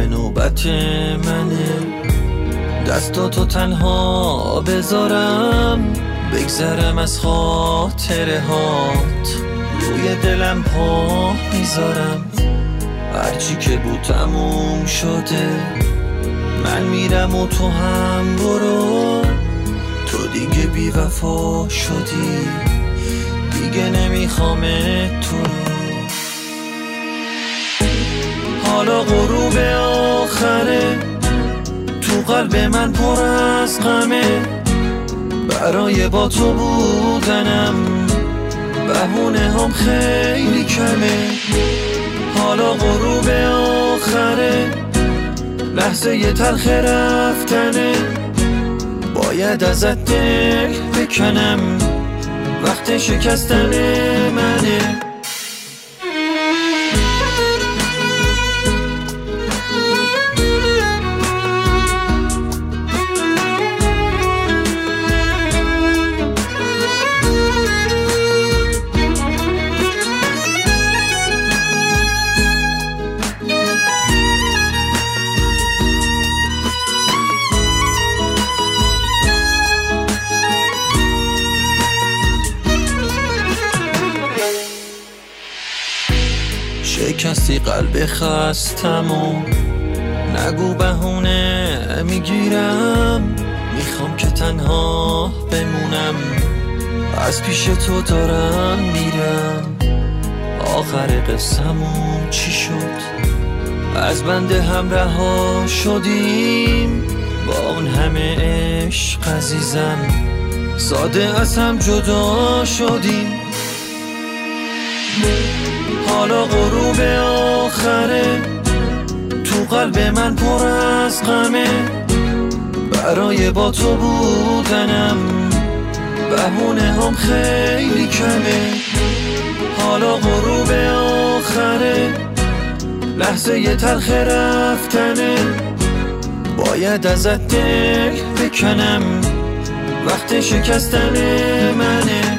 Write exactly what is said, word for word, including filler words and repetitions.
نوبت منه، دستاتو تنها بذارم، بگذرم از خاطره هات، روی دلم پا میذارم. هرچی که بود تموم شده، من میرم و تو هم برو. تو دیگه بی وفا شدی، دیگه نمیخوام تو رو. حالا غروب آخره، تو قلب من پر از غمه، برای با تو بودنم بهونه هم خیلی کمه. حالا غروب آخره، لحظه ی تلخ رفتنه، باید ازت دل بکنم، وقت شکستن منه. شکستی قلب خستم و نگو بهونه میگیرم، میخوام که تنها بمونم، از پیش تو دارم میرم. آخر قصه‌مون چی شد؟ از بنده هم رها شدیم، با اون همه عشق عزیزم، ساده از هم جدا شدیم. حالا غروب آخره، تو قلب من پر از غمه، برای با تو بودنم بهونه هم خیلی کمه. حالا غروب آخره، لحظه ی تلخ رفتنه، باید ازت دل بکنم، وقت شکستن منه.